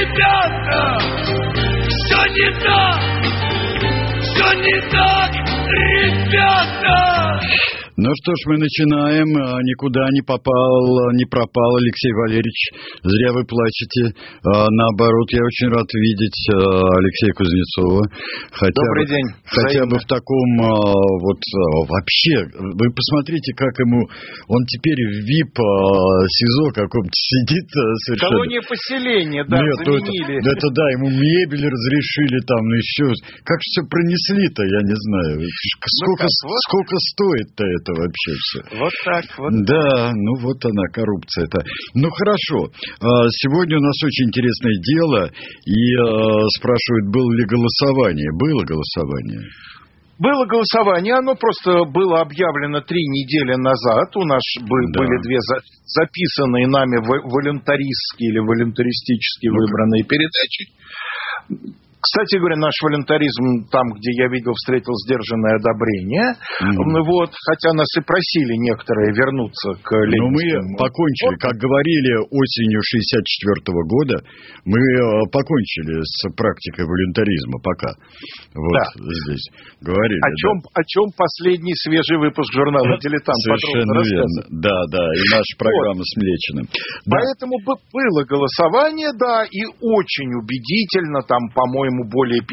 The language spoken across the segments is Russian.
ребята, все не так, ребята. Ну что ж, мы начинаем. Никуда не пропал Алексей Валерьевич. Зря вы плачете. Наоборот, я очень рад видеть Алексея Кузнецова. Добрый день. Хотя бы в таком вообще. Вы посмотрите, как ему... Он теперь в ВИП-СИЗО каком-то сидит совершенно. Колония поселения, да, нет, заменили. Это да, ему мебель разрешили там, еще... Как же все пронесли-то, я не знаю. Сколько стоит-то это вообще все? Вот так вот. Да, ну вот она, коррупция-то. Ну хорошо. Сегодня у нас очень интересное дело. И спрашивают, было ли голосование. Было голосование? Было голосование, оно просто было объявлено 3 недели назад. У нас были 2 записанные нами волюнтаристские или волюнтаристически выбранные передачи. Кстати говоря, наш волюнтаризм, там, где я видел, встретил сдержанное одобрение. Вот, хотя нас и просили некоторые вернуться к ленинскому. Но мы покончили, как говорили, осенью 1964 года, мы покончили с практикой волюнтаризма пока. Вот здесь говорили. О чем последний свежий выпуск журнала «Дилетант» совершенно верно. Да, и наша программа с Млечиным. Поэтому было голосование, да, и очень убедительно, там, по-моему, более 50%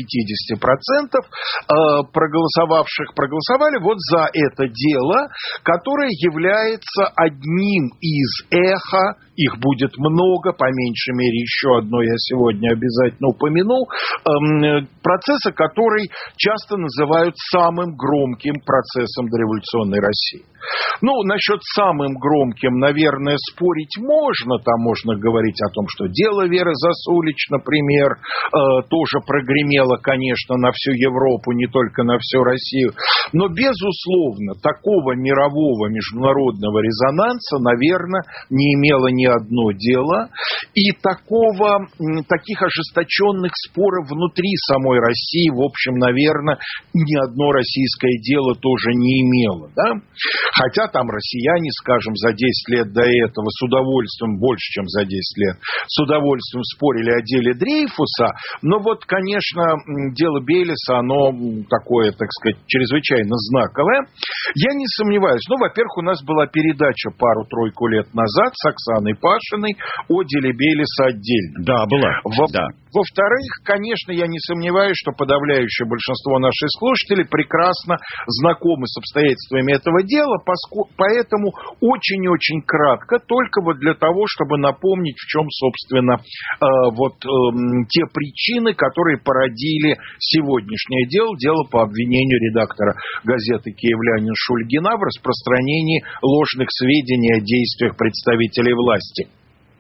проголосовавших проголосовали вот за это дело, которое является одним из эхо, их будет много, по меньшей мере еще одно я сегодня обязательно упомяну, процесса, который часто называют самым громким процессом дореволюционной России. Ну, насчет самым громким, наверное, спорить можно. Там можно говорить о том, что дело Веры Засулич, например, тоже прогремело, конечно, на всю Европу, не только на всю Россию. Но, безусловно, такого мирового международного резонанса, наверное, не имело ни одно дело. И таких ожесточенных споров внутри самой России, в общем, наверное, ни одно российское дело тоже не имело. Да? Хотя там россияне, скажем, за 10 лет до этого с удовольствием, больше, чем за 10 лет, с удовольствием спорили о деле Дрейфуса. Но вот, конечно, дело Белеса, оно такое, так сказать, чрезвычайно знаковое. Я не сомневаюсь. Ну, во-первых, у нас была передача пару-тройку лет назад с Оксаной Пашиной о деле Белеса отдельно. Да, была. Во-вторых, конечно, я не сомневаюсь, что подавляющее большинство наших слушателей прекрасно знакомы с обстоятельствами этого дела, поэтому очень-очень кратко, только вот для того, чтобы напомнить, в чем, собственно, те причины, которые породили сегодняшнее дело по обвинению редактора газеты «Киевлянин» Шульгина в распространении ложных сведений о действиях представителей власти.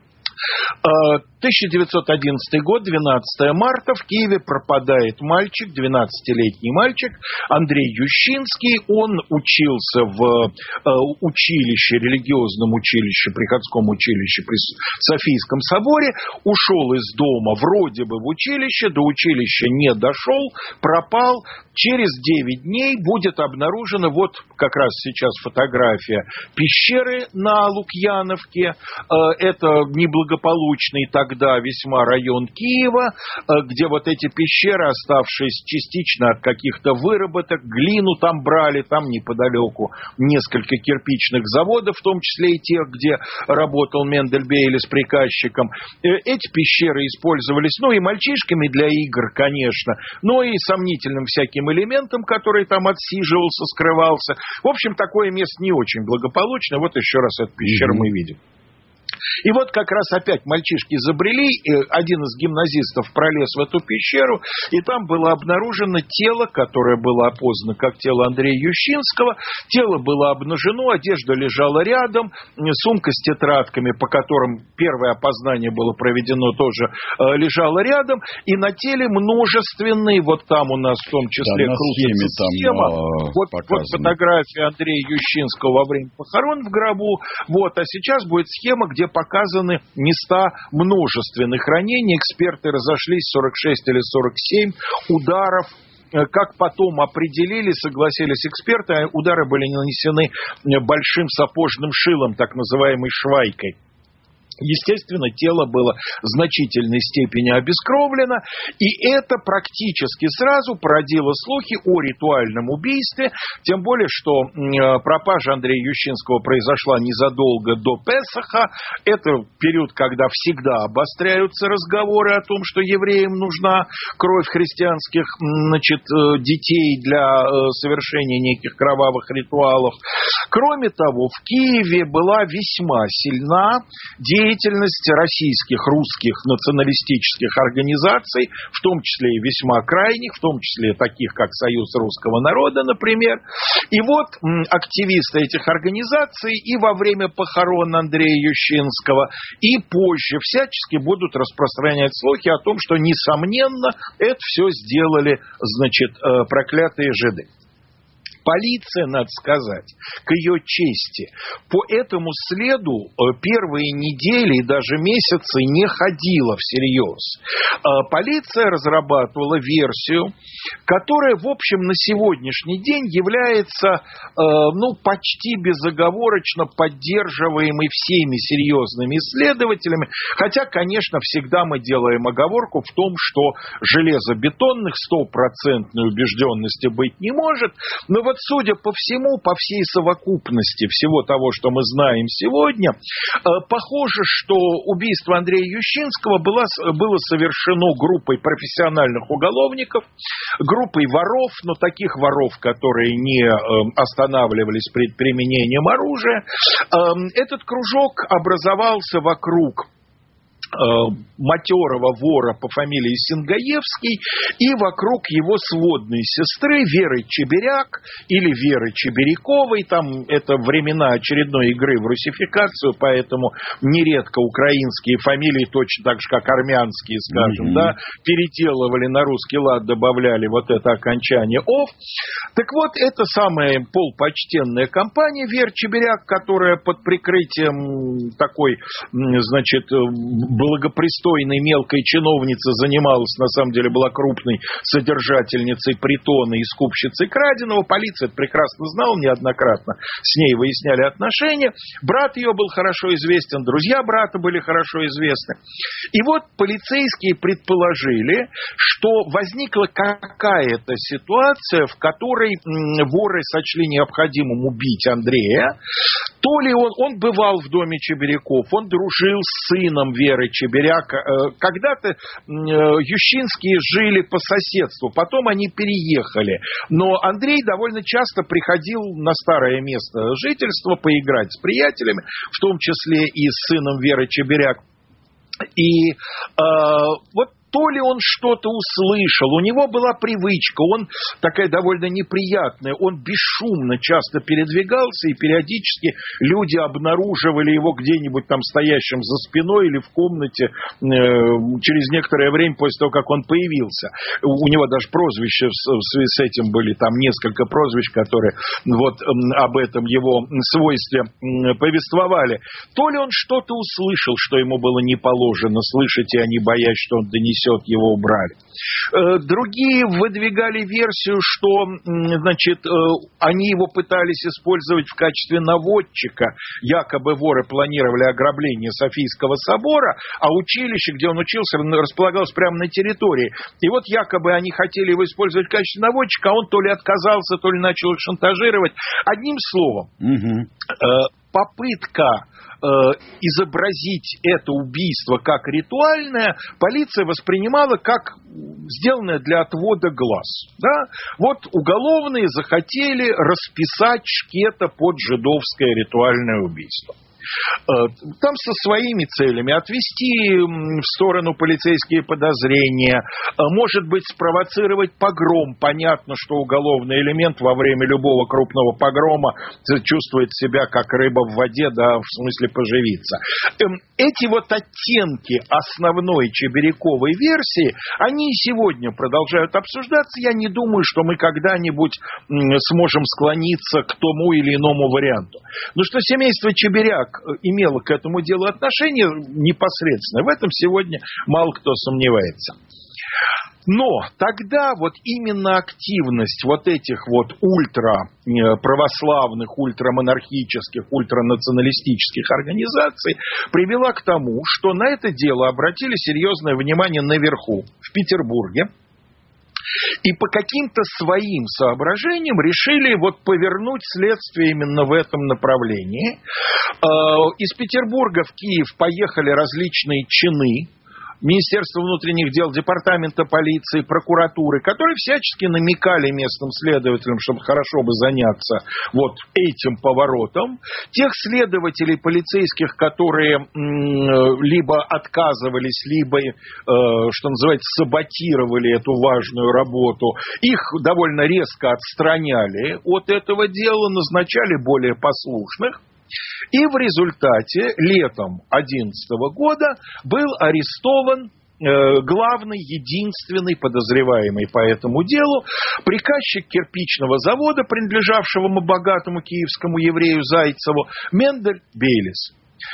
1911 год, 12 марта, в Киеве пропадает мальчик, 12-летний мальчик, Андрей Ющинский. Он учился в училище, религиозном училище, приходском училище при Софийском соборе, ушел из дома вроде бы в училище, до училища не дошел, пропал. Через 9 дней будет обнаружена, вот как раз сейчас фотография, пещеры на Лукьяновке. Это неблагополучный тогда весьма район Киева, где вот эти пещеры, оставшиеся частично от каких-то выработок, глину там брали, там неподалеку несколько кирпичных заводов, в том числе и тех, где работал Мендель Бейлис приказчиком. Эти пещеры использовались, и мальчишками для игр, конечно, но и сомнительным всяким элементом, который там отсиживался, скрывался. В общем, такое место не очень благополучное. Вот еще раз эту пещеру мы видим. И вот как раз опять мальчишки забрели, один из гимназистов пролез в эту пещеру, и там было обнаружено тело, которое было опознано как тело Андрея Ющинского. Тело было обнажено, одежда лежала рядом, сумка с тетрадками, по которым первое опознание было проведено, тоже лежала рядом, и на теле множественные, вот там у нас в том числе крутится схема, вот фотография Андрея Ющинского во время похорон в гробу, а сейчас будет схема, где показаны места множественных ранений. Эксперты разошлись, 46 или 47 ударов. Как потом определили, согласились эксперты, удары были нанесены большим сапожным шилом, так называемой швайкой. Естественно, тело было в значительной степени обескровлено, и это практически сразу породило слухи о ритуальном убийстве, тем более, что пропажа Андрея Ющинского произошла незадолго до Песаха. Это период, когда всегда обостряются разговоры о том, что евреям нужна кровь христианских, детей для совершения неких кровавых ритуалов. Кроме того, в Киеве была весьма сильна деятельность российских, русских националистических организаций, в том числе и весьма крайних, в том числе таких, как Союз русского народа, например. И вот активисты этих организаций и во время похорон Андрея Ющинского, и позже всячески будут распространять слухи о том, что, несомненно, это все сделали, проклятые жиды. Полиция, надо сказать, к ее чести, по этому следу первые недели и даже месяцы не ходила всерьез. Полиция разрабатывала версию, которая, в общем, на сегодняшний день является, почти безоговорочно поддерживаемой всеми серьезными исследователями, хотя, конечно, всегда мы делаем оговорку в том, что железобетонных 100% убежденности быть не может, но вот судя по всему, по всей совокупности всего того, что мы знаем сегодня, похоже, что убийство Андрея Ющинского было совершено группой профессиональных уголовников, группой воров, но таких воров, которые не останавливались перед применением оружия. Этот кружок образовался вокруг матерого вора по фамилии Сингаевский и вокруг его сводной сестры Веры Чеберяк или Веры Чеберяковой. Там это времена очередной игры в русификацию, поэтому нередко украинские фамилии, точно так же, как армянские, скажем, переделывали на русский лад, добавляли вот это окончание «ов». Так вот, это самая полупочтенная компания Вер Чеберяк, которая под прикрытием такой, благопристойной мелкой чиновницы занималась, на самом деле была крупной содержательницей притона и скупщицей краденого. Полиция это прекрасно знала, неоднократно с ней выясняли отношения. Брат ее был хорошо известен, друзья брата были хорошо известны. И вот полицейские предположили, что возникла какая-то ситуация, в которой воры сочли необходимым убить Андрея. То ли он бывал в доме Чеберяков, он дружил с сыном Веры Чеберяк. Когда-то Ющинские жили по соседству, потом они переехали. Но Андрей довольно часто приходил на старое место жительства поиграть с приятелями, в том числе и с сыном Веры Чеберяк. И вот то ли он что-то услышал, у него была привычка, он такая довольно неприятная, он бесшумно часто передвигался, и периодически люди обнаруживали его где-нибудь там стоящим за спиной или в комнате через некоторое время после того, как он появился. У него даже прозвища в связи с этим были, там несколько прозвищ, которые вот об этом его свойстве повествовали. То ли он что-то услышал, что ему было не положено слышать, и они, боясь, что он донесет, его убрали. Другие выдвигали версию, что, они его пытались использовать в качестве наводчика. Якобы воры планировали ограбление Софийского собора, а училище, где он учился, располагалось прямо на территории. И вот якобы они хотели его использовать в качестве наводчика, а он то ли отказался, то ли начал их шантажировать. Одним словом, попытка изобразить это убийство как ритуальное полиция воспринимала как сделанное для отвода глаз. Да? Вот уголовные захотели расписать шкета под жидовское ритуальное убийство. Там со своими целями отвести в сторону полицейские подозрения, может быть, спровоцировать погром. Понятно, что уголовный элемент во время любого крупного погрома чувствует себя как рыба в воде, да, в смысле поживиться. Эти вот оттенки основной Чеберяковой версии, они и сегодня продолжают обсуждаться. Я не думаю, что мы когда-нибудь сможем склониться к тому или иному варианту. Но что семейство Чеберяк имело к этому делу отношение непосредственно, в этом сегодня мало кто сомневается. Но тогда вот именно активность вот этих вот ультраправославных, ультрамонархических, ультранационалистических организаций привела к тому, что на это дело обратили серьезное внимание наверху, в Петербурге, и по каким-то своим соображениям решили вот повернуть следствие именно в этом направлении. Из Петербурга в Киев поехали различные чины Министерства внутренних дел, Департамента полиции, прокуратуры, которые всячески намекали местным следователям, чтобы хорошо бы заняться вот этим поворотом. Тех следователей полицейских, которые либо отказывались, либо, что называется, саботировали эту важную работу, их довольно резко отстраняли от этого дела, назначали более послушных. И в результате летом 2011 года был арестован главный, единственный подозреваемый по этому делу, приказчик кирпичного завода, принадлежавшего богатому киевскому еврею Зайцеву, Мендель Бейлис.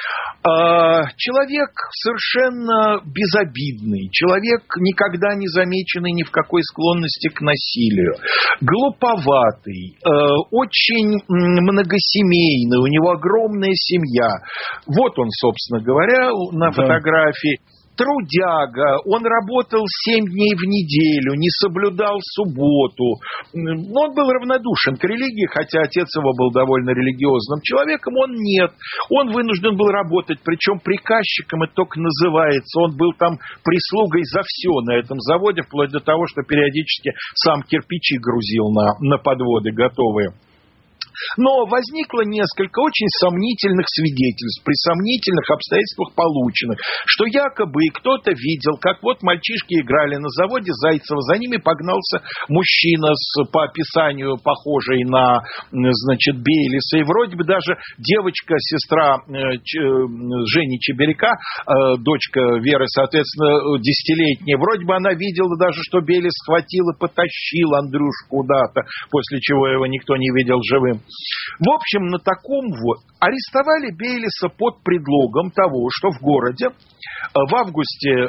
Человек совершенно безобидный, человек, никогда не замеченный ни в какой склонности к насилию, глуповатый, очень многосемейный, у него огромная семья. Вот он, собственно говоря, на фотографии. Трудяга, он работал 7 дней в неделю, не соблюдал субботу. Он был равнодушен к религии, хотя отец его был довольно религиозным человеком, он нет. Он вынужден был работать, причем приказчиком это только называется. Он был там прислугой за все на этом заводе, вплоть до того, что периодически сам кирпичи грузил на подводы готовые. Но возникло несколько очень сомнительных свидетельств, при сомнительных обстоятельствах полученных, что якобы кто-то видел, как вот мальчишки играли на заводе Зайцева, за ними погнался мужчина по описанию похожий на, значит, Бейлиса, и вроде бы даже девочка, сестра Жени Чеберяка, дочка Веры, соответственно, 10-летняя, вроде бы она видела даже, что Бейлис схватил и потащил Андрюшу куда-то, после чего его никто не видел живым. В общем, на таком вот арестовали Бейлиса под предлогом того, что в городе в августе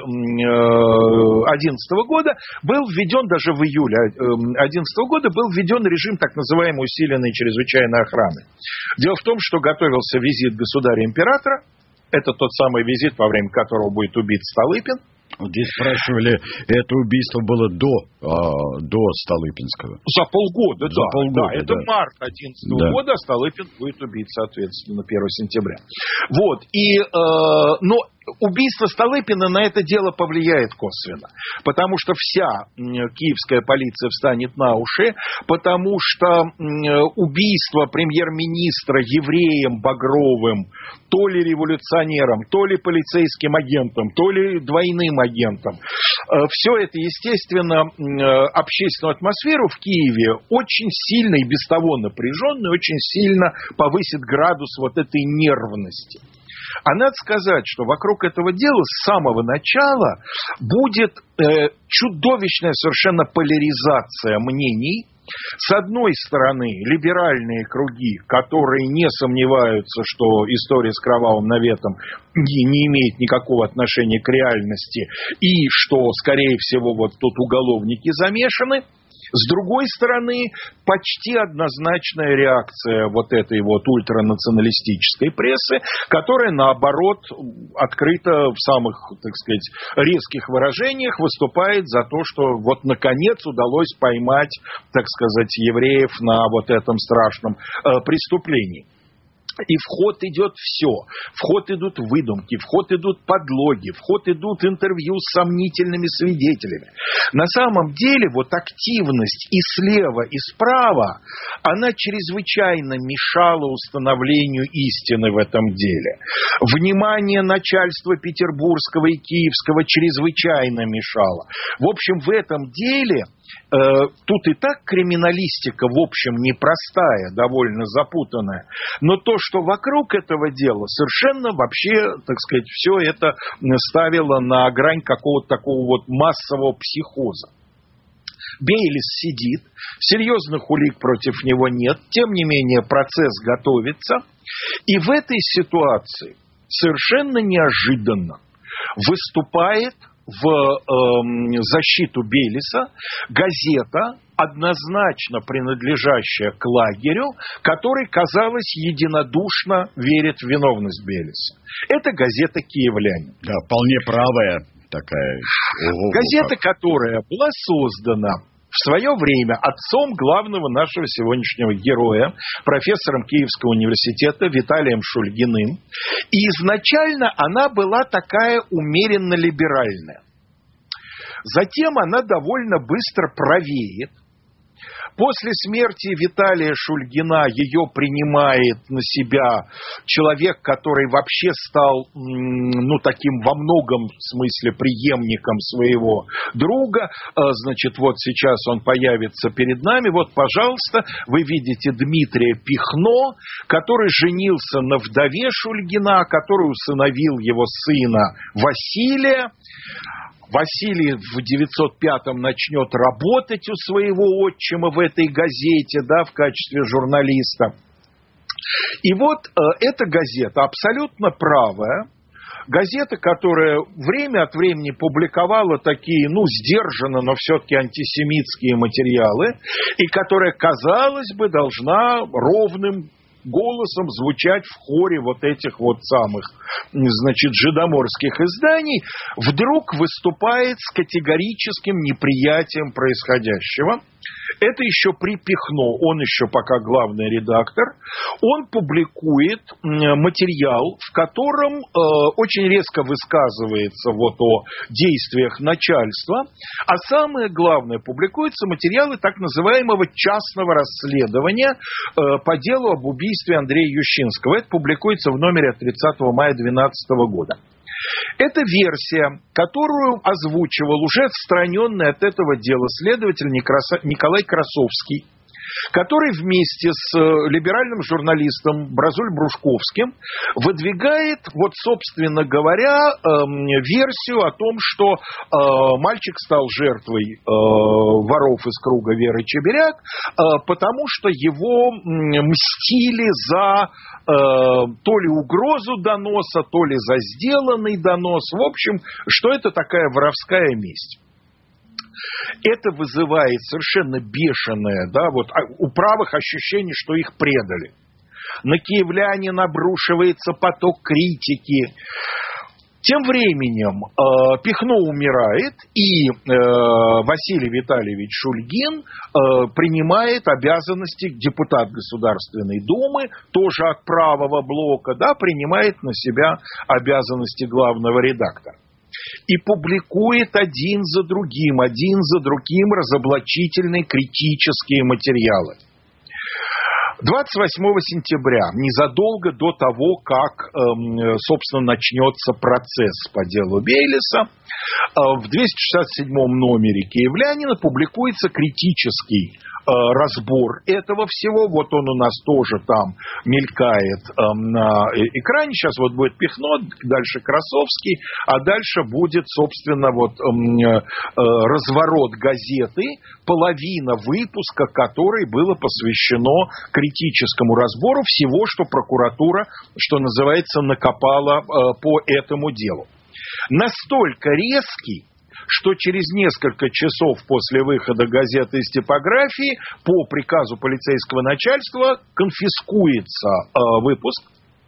2011 года был введен, даже в июле 2011 года был введен режим так называемой усиленной чрезвычайной охраны. Дело в том, что готовился визит государя-императора. Это тот самый визит, во время которого будет убит Столыпин. Здесь спрашивали, это убийство было до Столыпинского. За полгода, За полгода, да. Это март 2011 года, а Столыпин будет убит, соответственно, 1 сентября. Вот. Но убийство Столыпина на это дело повлияет косвенно, потому что вся киевская полиция встанет на уши, потому что убийство премьер-министра евреем Багровым, то ли революционером, то ли полицейским агентом, то ли двойным агентом, все это, естественно, общественную атмосферу в Киеве очень сильно и без того напряженную, очень сильно повысит градус вот этой нервности. А надо сказать, что вокруг этого дела с самого начала будет чудовищная совершенно поляризация мнений. С одной стороны, либеральные круги, которые не сомневаются, что история с кровавым наветом не имеет никакого отношения к реальности, и что, скорее всего, вот тут уголовники замешаны. С другой стороны, почти однозначная реакция вот этой вот ультранационалистической прессы, которая, наоборот, открыто в самых, так сказать, резких выражениях выступает за то, что вот наконец удалось поймать, так сказать, евреев на вот этом страшном преступлении. И в ход идет все. В ход идут выдумки, в ход идут подлоги, в ход идут интервью с сомнительными свидетелями. На самом деле вот активность и слева, и справа, она чрезвычайно мешала установлению истины в этом деле. Внимание начальства петербургского и киевского чрезвычайно мешало. В общем, в этом деле тут и так криминалистика, в общем, непростая, довольно запутанная. Но то, что вокруг этого дела, совершенно вообще, так сказать, все это ставило на грань какого-то такого вот массового психоза. Бейлис сидит, серьезных улик против него нет, тем не менее процесс готовится. И в этой ситуации совершенно неожиданно выступает в защиту Белеса, газета, однозначно принадлежащая к лагерю, который, казалось, единодушно верит в виновность Белеса. Это газета «Киевлянин». Да, вполне правая такая. Газета, которая была создана в свое время отцом главного нашего сегодняшнего героя, профессором Киевского университета Виталием Шульгиным. И изначально она была такая умеренно либеральная. Затем она довольно быстро правеет. После смерти Виталия Шульгина ее принимает на себя человек, который вообще стал, таким во многом смысле преемником своего друга. Значит, вот сейчас он появится перед нами. Вот, пожалуйста, вы видите Дмитрия Пихно, который женился на вдове Шульгина, который усыновил его сына Василия. Василий в 905-м начнет работать у своего отчима в этой газете, в качестве журналиста. И вот эта газета абсолютно правая. Газета, которая время от времени публиковала такие, сдержанно, но все-таки антисемитские материалы, и которая, казалось бы, должна ровным голосом звучать в хоре вот этих вот самых, жидоморских изданий, вдруг выступает с категорическим неприятием происходящего. Это еще при Пихно, он еще пока главный редактор. Он публикует материал, в котором очень резко высказывается вот о действиях начальства, а самое главное, публикуются материалы так называемого частного расследования по делу об убийстве Андрея Ющинского. Это публикуется в номере от 30 мая 2012 года. Это версия, которую озвучивал уже отстраненный от этого дела следователь Николай Красовский, который вместе с либеральным журналистом Бразуль-Брушковским выдвигает, собственно говоря, версию о том, что мальчик стал жертвой воров из круга Веры Чеберяк, потому что его мстили за то ли угрозу доноса, то ли за сделанный донос. В общем, что это такая воровская месть. Это вызывает совершенно бешеное, у правых ощущение, что их предали. На киевлянин обрушивается поток критики. Тем временем Пихно умирает, и Василий Витальевич Шульгин принимает обязанности, депутат Государственной Думы, тоже от правого блока, принимает на себя обязанности главного редактора. И публикует один за другим разоблачительные критические материалы. 28 сентября, незадолго до того, как, собственно, начнется процесс по делу Бейлеса, в 267 номере «Киевлянина» публикуется критический разбор этого всего. Вот он у нас тоже там мелькает на экране. Сейчас вот будет Пихно, дальше Красовский, а дальше будет, собственно, разворот газеты, половина выпуска которой было посвящено критическому разбору всего, что прокуратура, что называется, накопала по этому делу. Настолько резкий, что через несколько часов после выхода газеты из типографии по приказу полицейского начальства конфискуется выпуск.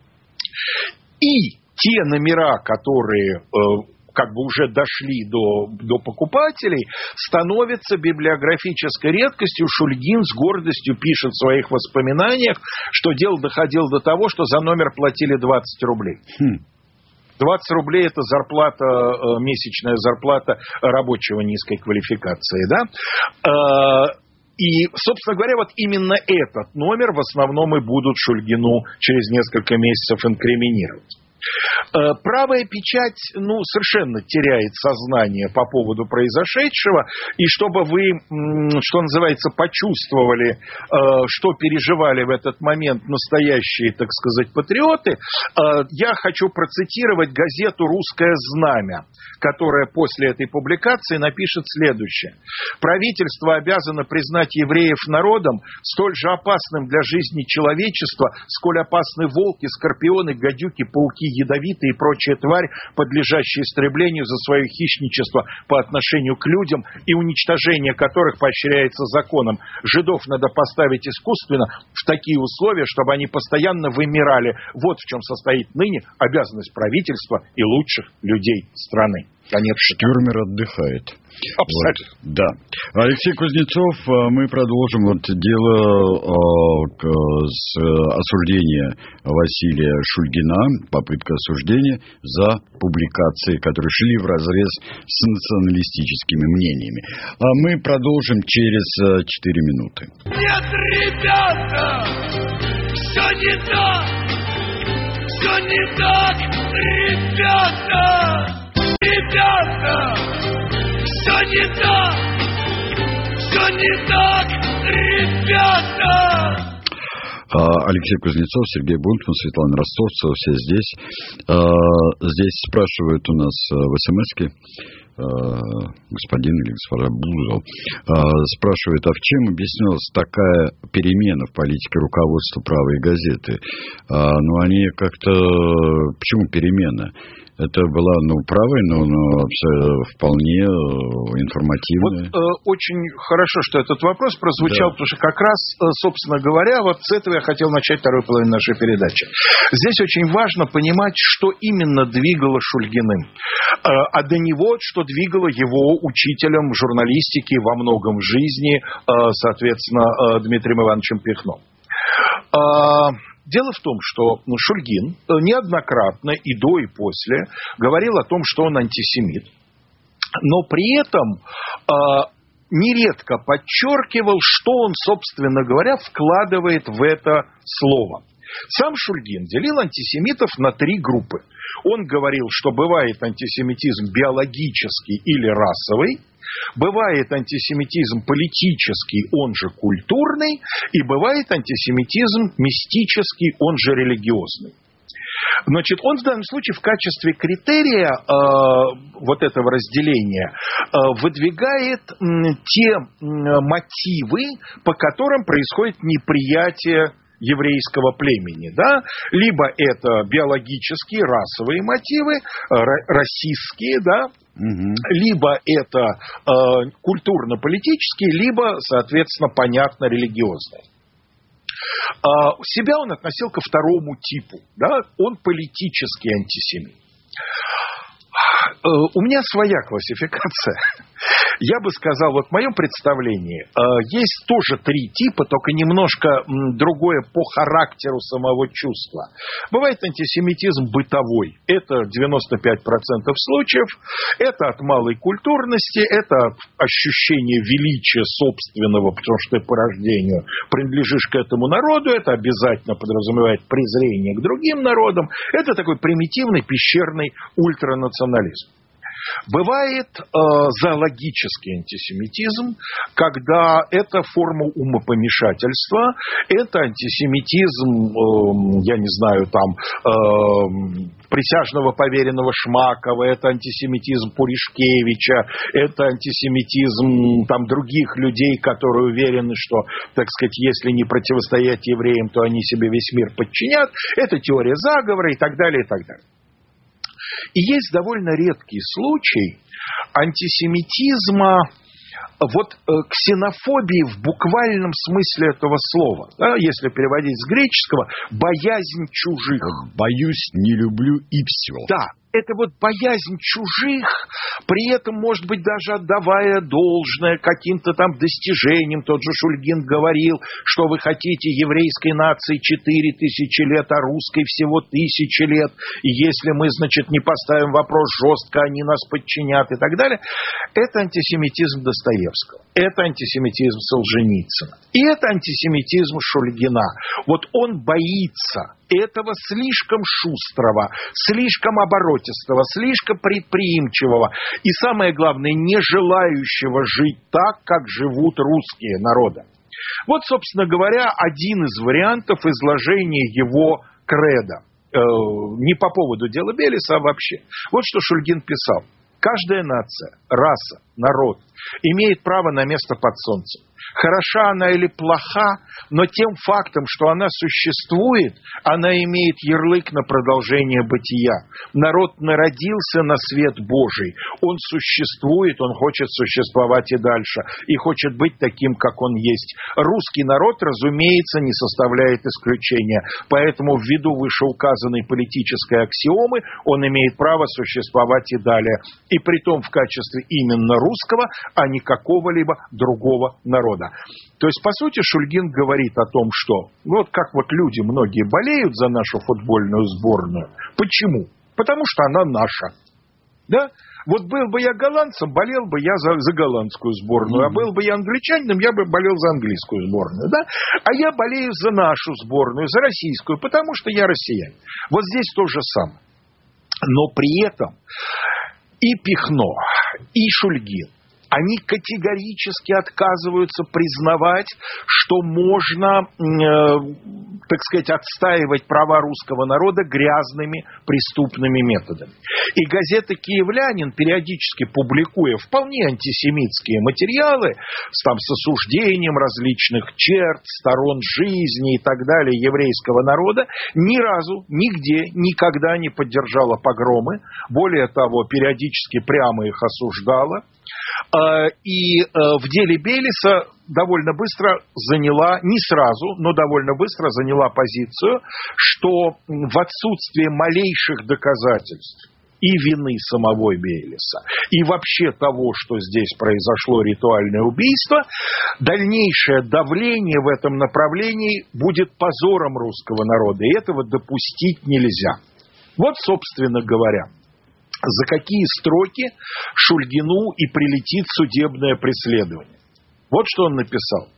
И те номера, которые уже дошли до покупателей, становятся библиографической редкостью. Шульгин с гордостью пишет в своих воспоминаниях, что дело доходило до того, что за номер платили 20 рублей. 20 рублей – это месячная зарплата рабочего низкой квалификации, И, собственно говоря, именно этот номер в основном и будут Шульгину через несколько месяцев инкриминировать. Правая печать, совершенно теряет сознание по поводу произошедшего, и чтобы вы, что называется, почувствовали, что переживали в этот момент настоящие, так сказать, патриоты, я хочу процитировать газету «Русское знамя», которая после этой публикации напишет следующее. Правительство обязано признать евреев народом столь же опасным для жизни человечества, сколь опасны волки, скорпионы, гадюки, пауки, ядовитая и прочая тварь, подлежащая истреблению за свое хищничество по отношению к людям и уничтожение которых поощряется законом. Жидов надо поставить искусственно в такие условия, чтобы они постоянно вымирали. Вот в чем состоит ныне обязанность правительства и лучших людей страны. Конец. Штюрмер отдыхает. Абсолютно. Вот, да. Алексей Кузнецов, мы продолжим дело с осуждения Василия Шульгина, попытка осуждения за публикации, которые шли вразрез с националистическими мнениями. А мы продолжим через 4 минуты. Нет, ребята, все не так, все не так, ребята. Ребята, все не так, ребята! Алексей Кузнецов, Сергей Бунтман, Светлана Ростовцева, все здесь. Здесь спрашивают у нас в СМС-ке, господин или госпожа Бузов, спрашивает, а в чем объяснялась такая перемена в политике руководства «Правой газеты»? Ну, они как-то... Почему перемена? Это была, правая, но вполне информативная. Вот очень хорошо, что этот вопрос прозвучал, да. Потому что как раз, собственно говоря, вот с этого я хотел начать вторую половину нашей передачи. Здесь очень важно понимать, что именно двигало Шульгиным, а до него, что двигало его учителем журналистики во многом в жизни, соответственно, Дмитрием Ивановичем Пихно. Дело в том, что Шульгин неоднократно и до, и после говорил о том, что он антисемит, но при этом нередко подчеркивал, что он, собственно говоря, вкладывает в это слово. Сам Шульгин делил антисемитов на 3 группы. Он говорил, что бывает антисемитизм биологический или расовый, бывает антисемитизм политический, он же культурный, и бывает антисемитизм мистический, он же религиозный. Значит, он в данном случае в качестве критерия вот этого разделения выдвигает те мотивы, по которым происходит неприятие еврейского племени, да, либо это биологические, расовые мотивы, расистские, да, либо это культурно-политические, либо, соответственно, понятно, религиозные. Себя он относил ко второму типу, да, он политический антисемит. У меня своя классификация. Я бы сказал, вот в моем представлении есть тоже 3 типа, только немножко другое по характеру самого чувства. Бывает антисемитизм бытовой. Это 95% случаев. Это от малой культурности, это от ощущения величия собственного, потому что ты по рождению принадлежишь к этому народу. Это обязательно подразумевает презрение к другим народам. Это такой примитивный пещерный ультранационализм. Бывает зоологический антисемитизм, когда это форма умопомешательства, это антисемитизм, я не знаю, там, присяжного поверенного Шмакова, это антисемитизм Пуришкевича, это антисемитизм там, других людей, которые уверены, что, так сказать, если не противостоять евреям, то они себе весь мир подчинят, это теория заговора и так далее, и так далее. И есть довольно редкий случай антисемитизма, вот ксенофобии в буквальном смысле этого слова. Да, если переводить с греческого, боязнь чужих. Боюсь, не люблю и все. Да. Это вот боязнь чужих, при этом, может быть, даже отдавая должное каким-то там достижениям. Тот же Шульгин говорил, что вы хотите еврейской нации 4000 лет, а русской всего 1000 лет. И если мы, значит, не поставим вопрос жестко, они нас подчинят и так далее. Это антисемитизм Достоевского. Это антисемитизм Солженицына. И это антисемитизм Шульгина. Вот он боится этого слишком шустрого, слишком оборотистого, слишком предприимчивого и, самое главное, не желающего жить так, как живут русские народы. Вот, собственно говоря, один из вариантов изложения его кредо. Не по поводу дела Белеса, а вообще. Вот что Шульгин писал. Каждая нация, раса, народ имеет право на место под солнцем. Хороша она или плоха, но тем фактом, что она существует, она имеет ярлык на продолжение бытия. Народ народился на свет Божий. Он существует, он хочет существовать и дальше. И хочет быть таким, как он есть. Русский народ, разумеется, не составляет исключения. Поэтому ввиду вышеуказанной политической аксиомы он имеет право существовать и далее. И притом в качестве именно русского, а не какого-либо другого народа. То есть, по сути, Шульгин говорит о том, что вот как вот люди многие болеют за нашу футбольную сборную. Почему? Потому что она наша. Да? Вот был бы я голландцем, болел бы я за голландскую сборную. А был бы я англичанином, я бы болел за английскую сборную. Да? А я болею за нашу сборную, за российскую, потому что я россиянин. Вот здесь то же самое. Но при этом и Пихно, и Шульгин, они категорически отказываются признавать, что можно, так сказать, отстаивать права русского народа грязными преступными методами. И газета «Киевлянин», периодически публикуя вполне антисемитские материалы, там с осуждением различных черт, сторон жизни и так далее еврейского народа, ни разу, нигде, никогда не поддержала погромы. Более того, периодически прямо их осуждала. И в деле Бейлиса довольно быстро заняла, не сразу, но довольно быстро заняла позицию, что в отсутствие малейших доказательств и вины самого Бейлиса, и вообще того, что здесь произошло ритуальное убийство, дальнейшее давление в этом направлении будет позором русского народа, и этого допустить нельзя. Вот, собственно говоря, за какие строки Шульгину и прилетит судебное преследование. Вот что он написал.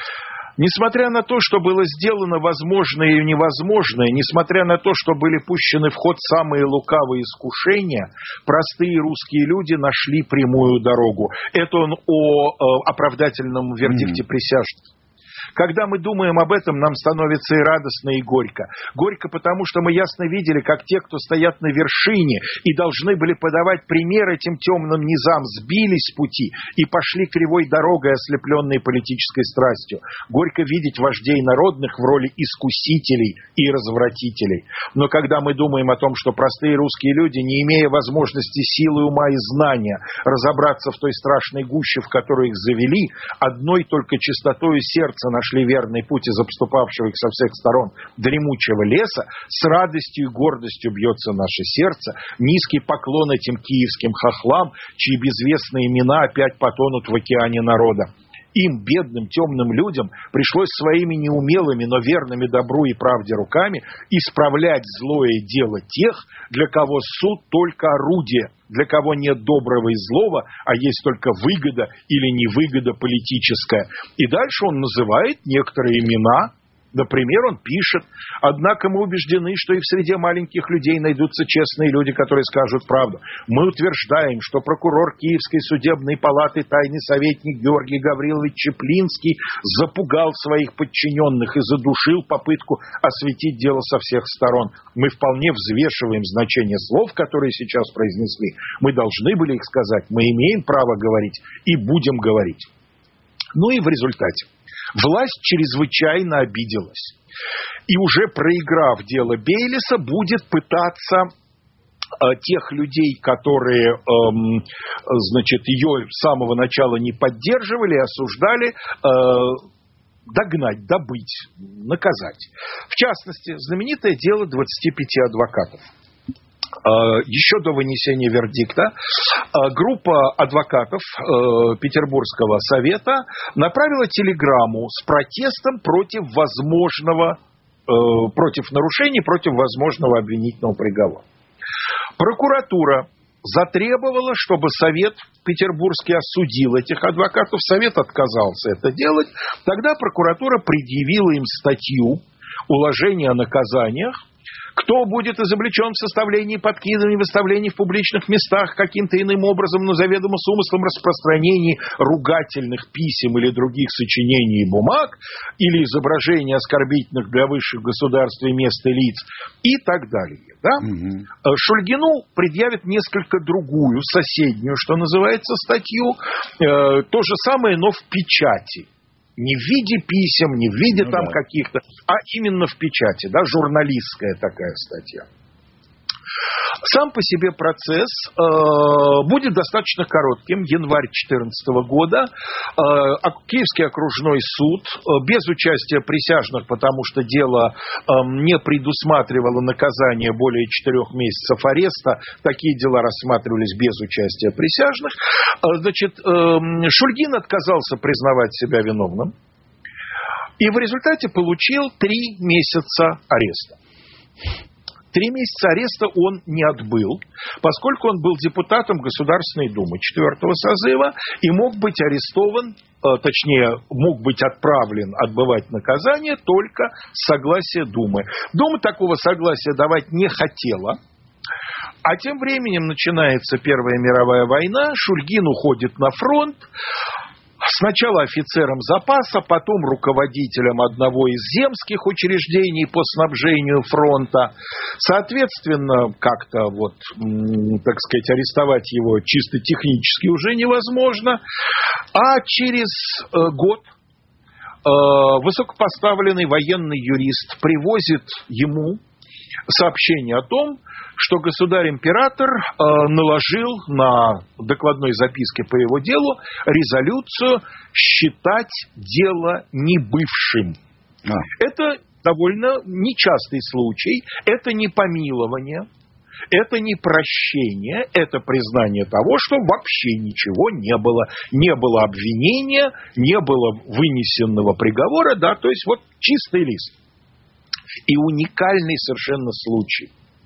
Несмотря на то, что было сделано возможное и невозможное, несмотря на то, что были пущены в ход самые лукавые искушения, простые русские люди нашли прямую дорогу. Это он о оправдательном вердикте присяжных. Когда мы думаем об этом, нам становится и радостно, и горько. Горько, потому что мы ясно видели, как те, кто стоят на вершине и должны были подавать пример этим темным низам, сбились с пути и пошли кривой дорогой, ослепленной политической страстью. Горько видеть вождей народных в роли искусителей и развратителей. Но когда мы думаем о том, что простые русские люди, не имея возможности силы ума и знания разобраться в той страшной гуще, в которую их завели, одной только чистотою сердца нашли верный путь из обступавшего их со всех сторон дремучего леса, с радостью и гордостью бьется наше сердце. Низкий поклон этим киевским хохлам, чьи безвестные имена опять потонут в океане народа. Им, бедным, темным людям, пришлось своими неумелыми, но верными добру и правде руками исправлять злое дело тех, для кого суд только орудие, для кого нет доброго и злого, а есть только выгода или невыгода политическая. И дальше он называет некоторые имена. Например, он пишет: «Однако мы убеждены, что и в среде маленьких людей найдутся честные люди, которые скажут правду. Мы утверждаем, что прокурор Киевской судебной палаты, тайный советник Георгий Гаврилович Чеплинский запугал своих подчиненных и задушил попытку осветить дело со всех сторон. Мы вполне взвешиваем значение слов, которые сейчас произнесли. Мы должны были их сказать. Мы имеем право говорить и будем говорить». Ну и в результате власть чрезвычайно обиделась. И уже проиграв дело Бейлиса, будет пытаться тех людей, которые, значит, ее с самого начала не поддерживали, осуждали, догнать, добыть, наказать. В частности, знаменитое дело 25 адвокатов. Еще до вынесения вердикта группа адвокатов Петербургского совета направила телеграмму с протестом против нарушений, против возможного обвинительного приговора. Прокуратура затребовала, чтобы совет петербургский осудил этих адвокатов. Совет отказался это делать. Тогда прокуратура предъявила им статью «Уложение о наказаниях». Кто будет изобличен в составлении, подкидывании, выставлении в публичных местах каким-то иным образом, но заведомо с умыслом распространения ругательных писем или других сочинений и бумаг, или изображений оскорбительных для высших государств и мест и лиц, и так далее. Да? Шульгину предъявят несколько другую, соседнюю, что называется, статью, то же самое, но в печати. Не в виде писем, не в виде каких-то, а именно в печати, да, журналистская такая статья. Сам по себе процесс будет достаточно коротким. Январь 2014 года. Киевский окружной суд без участия присяжных, потому что дело не предусматривало наказание более 4 месяцев ареста. Такие дела рассматривались без участия присяжных. Значит, Шульгин отказался признавать себя виновным. И в результате получил 3 месяца ареста. 3 месяца ареста он не отбыл, поскольку он был депутатом Государственной Думы 4-го созыва и мог быть арестован, точнее, мог быть отправлен отбывать наказание только с согласия Думы. Дума такого согласия давать не хотела. А тем временем начинается Первая мировая война, Шульгин уходит на фронт. Сначала офицером запаса, потом руководителем одного из земских учреждений по снабжению фронта. Соответственно, как-то так сказать, арестовать его чисто технически уже невозможно. А через год высокопоставленный военный юрист привозит ему сообщение о том, что государь-император наложил на докладной записке по его делу резолюцию считать дело небывшим. Это довольно нечастый случай, это не помилование, это не прощение, это признание того, что вообще ничего не было. Не было обвинения, не было вынесенного приговора, да, то есть чистый лист. И уникальный совершенно случай.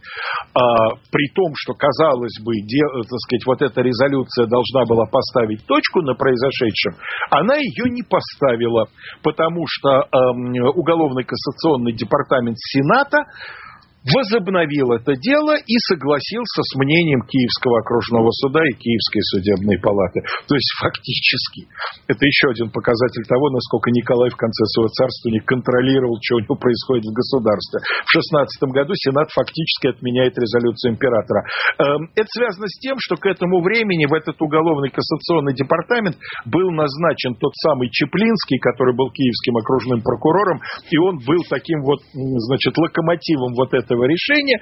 При том, что, казалось бы, так сказать, эта резолюция должна была поставить точку на произошедшем, она ее не поставила, потому что Уголовно-кассационный департамент Сената возобновил это дело и согласился с мнением Киевского окружного суда и Киевской судебной палаты. То есть, фактически, это еще один показатель того, насколько Николай в конце своего царствования контролировал, что у него происходит в государстве. В 16 году Сенат фактически отменяет резолюцию императора. Это связано с тем, что к этому времени в этот уголовный кассационный департамент был назначен тот самый Чеплинский, который был киевским окружным прокурором, и он был таким локомотивом этого решения.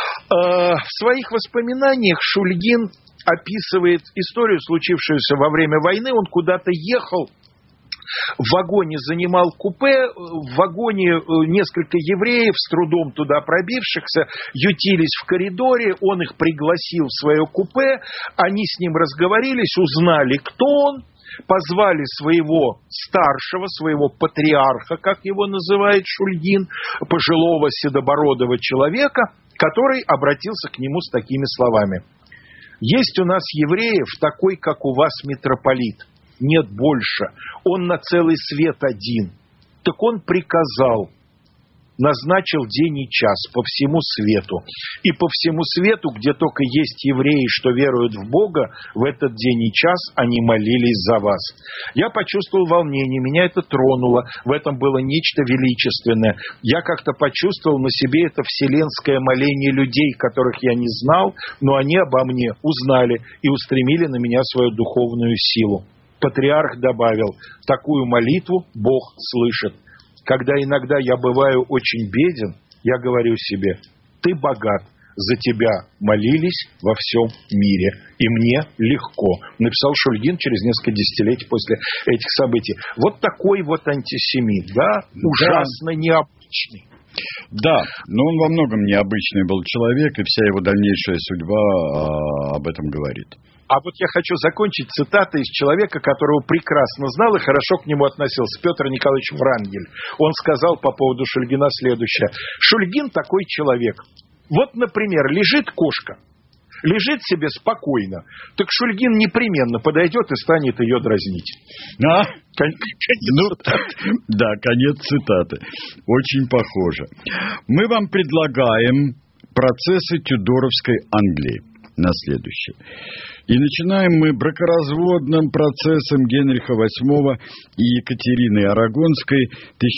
В своих воспоминаниях Шульгин описывает историю, случившуюся во время войны. Он куда-то ехал, в вагоне занимал купе, в вагоне несколько евреев, с трудом туда пробившихся, ютились в коридоре, он их пригласил в свое купе, они с ним разговорились, узнали, кто он, позвали своего старшего, своего патриарха, как его называет Шульгин, пожилого седобородого человека, который обратился к нему с такими словами. «Есть у нас евреев такой, как у вас митрополит. Нет больше. Он на целый свет один. Так он приказал, назначил день и час по всему свету. И по всему свету, где только есть евреи, что веруют в Бога, в этот день и час они молились за вас». Я почувствовал волнение, меня это тронуло, в этом было нечто величественное. Я как-то почувствовал на себе это вселенское моление людей, которых я не знал, но они обо мне узнали и устремили на меня свою духовную силу. Патриарх добавил: такую молитву Бог слышит. Когда иногда я бываю очень беден, я говорю себе: ты богат, за тебя молились во всем мире, и мне легко. Написал Шульгин через несколько десятилетий после этих событий. Такой антисемит, да, ужасно необычный. Да, но он во многом необычный был человек, и вся его дальнейшая судьба об этом говорит. А я хочу закончить цитатой из человека, которого прекрасно знал и хорошо к нему относился, Петр Николаевич Врангель. Он сказал по поводу Шульгина следующее. Шульгин такой человек. Например, лежит кошка, лежит себе спокойно, так Шульгин непременно подойдет и станет ее дразнить. Конец цитаты. Очень похоже. Мы вам предлагаем процессы Тюдоровской Англии на следующее. И начинаем мы бракоразводным процессом Генриха VIII и Екатерины Арагонской,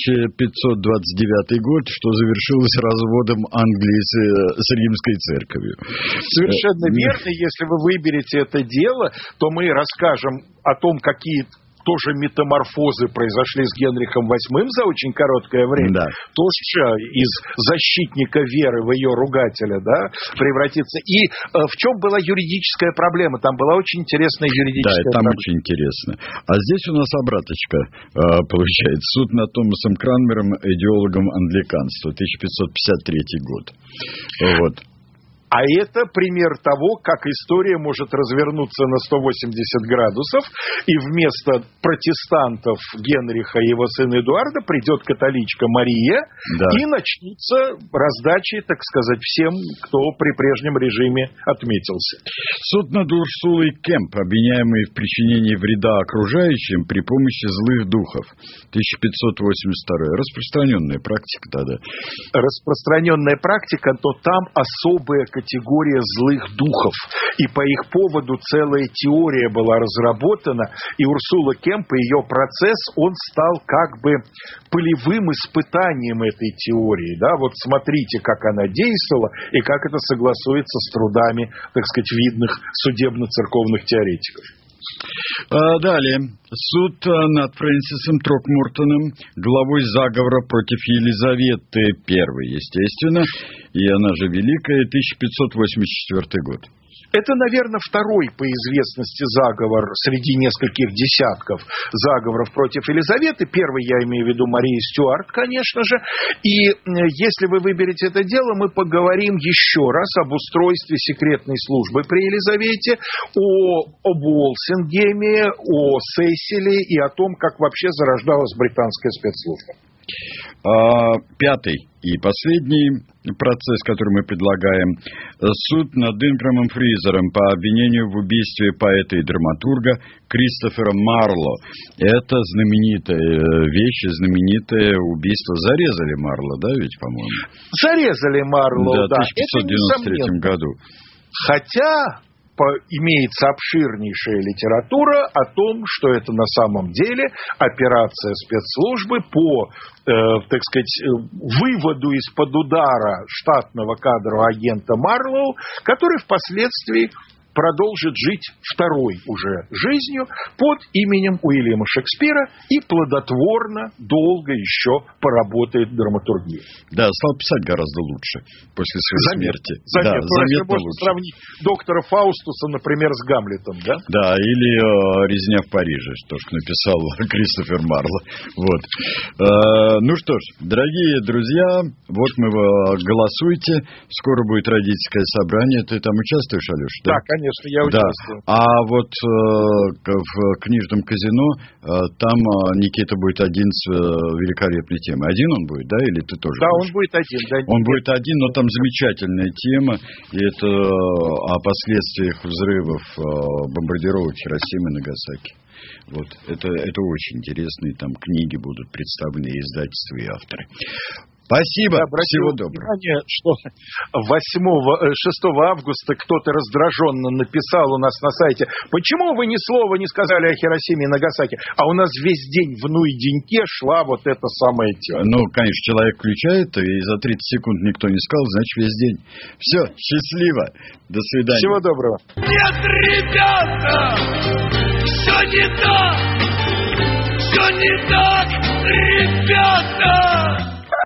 1529 год, что завершилось разводом Англии с Римской церковью. Совершенно верно. Если вы выберете это дело, то мы расскажем о том, какие тоже метаморфозы произошли с Генрихом VIII за очень короткое время. Да. Тоже из защитника веры в ее ругателя, да, превратиться. И в чем была юридическая проблема? Там была очень интересная юридическая проблема. Да, там проблема. очень интересно. А здесь у нас обраточка получается. Суд над Томасом Кранмером, идеологом англиканства, 1553 год. Вот. А это пример того, как история может развернуться на 180 градусов, и вместо протестантов Генриха и его сына Эдуарда придет католичка Мария, да. И начнутся раздачи, так сказать, всем, кто при прежнем режиме отметился. Суд над Урсулой Кемп, обвиняемый в причинении вреда окружающим при помощи злых духов, 1582. Распространенная практика тогда. Распространенная практика, то там особая категория злых духов. И по их поводу целая теория была разработана. И Урсула Кемп, ее процесс, он стал как бы полевым испытанием этой теории. Да? Вот смотрите, как она действовала и как это согласуется с трудами, так сказать, видных судебно-церковных теоретиков. Далее. Суд над Фрэнсисом Трокмуртоном, главой заговора против Елизаветы I, естественно, и она же Великая, 1584 год. Это, наверное, второй по известности заговор среди нескольких десятков заговоров против Елизаветы. Первый, я имею в виду, Мария Стюарт, конечно же. И если вы выберете это дело, мы поговорим еще раз об устройстве секретной службы при Елизавете, об Уолсингеме, о Сесиле и о том, как вообще зарождалась британская спецслужба. Пятый и последний процесс, который мы предлагаем. Суд над Инграмом Фризером по обвинению в убийстве поэта и драматурга Кристофера Марло. Это знаменитая вещь, знаменитое убийство. Зарезали Марло, да, ведь, по-моему? Зарезали Марло, да. В 1593 году. Хотя имеется обширнейшая литература о том, что это на самом деле операция спецслужбы по, так сказать, выводу из-под удара штатного кадрового агента Марлоу, который впоследствии продолжит жить второй уже жизнью под именем Уильяма Шекспира и плодотворно долго еще поработает в драматургии. Да, стал писать гораздо лучше после своей смерти. Заметно можно сравнить доктора Фаустуса, например, с Гамлетом, да? Да, или «Резня в Париже», то, что написал Кристофер Марло. Вот. Ну что ж, дорогие друзья, вот мы голосуйте. Скоро будет родительское собрание. Ты там участвуешь, Алеш? Да, конечно. Я участвую. Да. А вот в книжном казино там Никита будет один с великолепной темой. Один он будет, да, или ты тоже? Да, будешь? Он будет один. Да, он будет один, но там замечательная тема, и это о последствиях взрывов бомбардировок Хиросимы и Нагасаки. Вот, это очень интересно, и там книги будут представлены, и издательства, и авторы. Спасибо, всего доброго. Внимание, что 6 августа кто-то раздраженно написал у нас на сайте: почему вы ни слова не сказали о Хиросиме и Нагасаки? А у нас весь день в деньке шла вот эта самая тема. Ну, конечно, человек включает, и за 30 секунд никто не сказал, значит, весь день. Все, счастливо, до свидания. Всего доброго. Нет, ребята, все не так, ребята.